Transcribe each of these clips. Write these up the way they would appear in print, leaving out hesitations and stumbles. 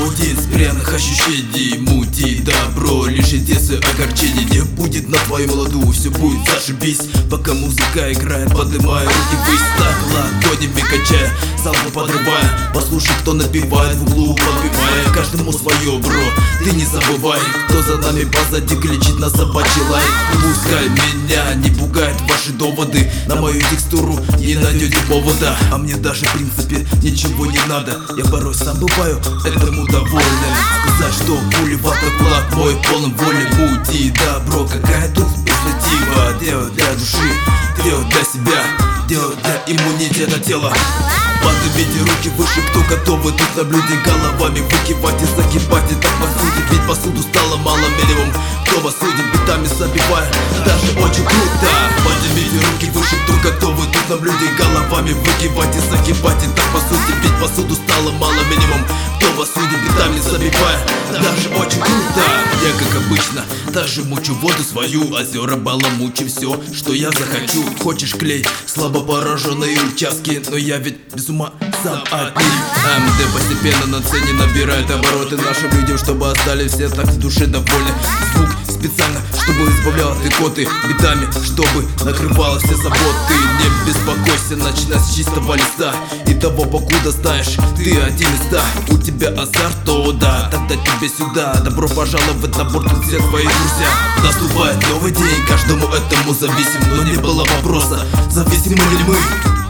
Будет с пряных ощущений мутить добро, лишь единственное огорчение. Не будет на твою ладу, все будет зашибись. Пока музыка играет, поднимая руки ввысь. Так ладонями качая, залпу подрывая. Послушай, кто напевает в углу, подпевая. Каждому свое, бро, ты не забывай, кто за нами позади кричит на собачий лай. Пускай меня не пугают ваши доводы, на мою текстуру не найдете повода. А мне даже в принципе ничего не надо, я порой сам бываю этому доволен. Сказать, что пули в кулак мой полон воли. Пути добро, какая тут перспектива. Делаю для души, делаю для себя, делаю для иммунитета тела. Поднимите руки выше, кто готовы тут наблюдать головами. Выкивать и загибать, и так посудить. Ведь посуду стало мало минимум. Кто вас судит, битами забивая, даже очень круто. Поднимите руки выше, кто готовы тут наблюдать головами. Выкивать и загибать, и так посудить. Ведь посуду стало мало минимум. Кто вас судит, битами забивая, даже очень круто. Я как обычно также мучу воду свою, озера баламучим все, что я захочу. Хочешь клей, слабо пораженные участки, но я ведь без ума сам от них. МД постепенно на сцене набирает обороты. Нашим людям, чтобы остались все так в душе довольны. Звук специально, чтобы избавлял от икоты. Битами, чтобы накрывало все заботы. Не беспокойся, начинай с чистого листа. И того покуда ставишь, ты один из 100. У тебя азарт, то да, тогда тебе сюда. Добро пожаловать на борт, тут все твои друзья. Наступает новый день, каждому этому зависим. Но не было вопроса, зависимы ли мы.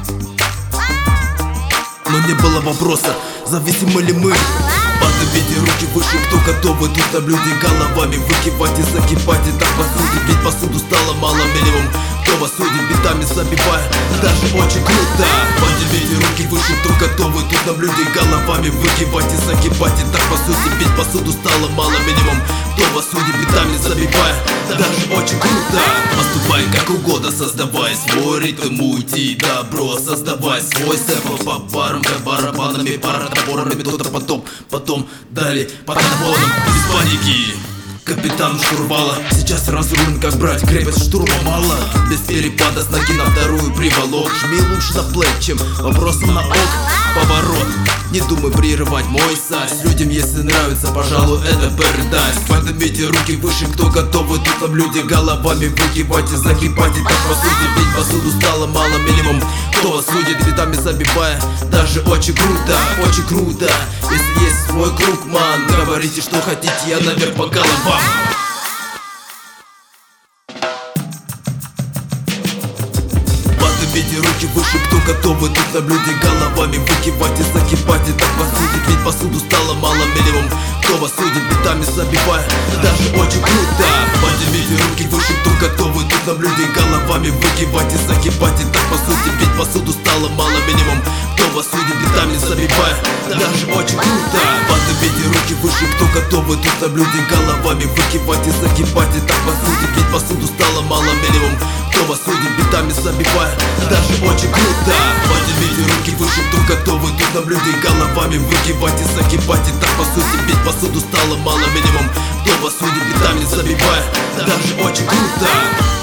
Но не было вопроса, зависимы ли мы. Поднимите руки выше, кто готовы тут наблюдать головами. Выкивать и загибать, и так посудить. Ведь посуду стало мало минимум. Кто вас судит, битами забивая, даже очень круто. Поднимите руки выше, кто готовы тут наблюдать головами. Выкивать и загибать, и так посудить. Ведь посуду стало мало минимум. Кто вас судит, битами забивая, даже очень круто. Поступай как угодно, создавай свой ритм, уйти добро. Создавай свой сэмпл по барам, как барабанами, паротопорами. Кто-то потом далее по табонам, без паники. Капитан штурвала, сейчас разрулен как брать крепость штурма мало. Без перепада с ноги на вторую приволок. Жми лучше на плей, чем вопросом на ок. Поворот, не думай прерывать мой сайз. Людям если нравится, пожалуй, это paradise. Поднимите руки выше, кто готовы тут наблюдать головами. Выкивать и загибать, и так посудить. Ведь посуду стало мало минимум. Кто вас судит, битами забивая, даже очень круто, очень круто. Если есть свой круг, ман, говорите, что хотите, я наверх по головам. Поднимите руки выше, кто готовы тут наблюдать головами. Выкивать и загибать, и так посудить. Ведь посуду стало мало минимум. Кто вас судит, битами забивая, даже очень круто. Поднимите руки выше, кто готовы тут наблюдать головами. Выкивать и загибать, и так посудить. Ведь посуду стало мало минимум. Кто вас судит, битами забивая, даже очень круто. Поднимите руки выше, кто готовы тут наблюдать головами. Выкивать и загибать, и так посудить. Ведь посуду стало мало минимум. Кто вас судит, битами забивая, даже очень круто. Поднимите руки выше, кто готовы тут наблюдать головами. Выкивать и загибать, и так посудить. Ведь посуду стало мало минимум. Кто вас судит, битами забивая, даже очень круто.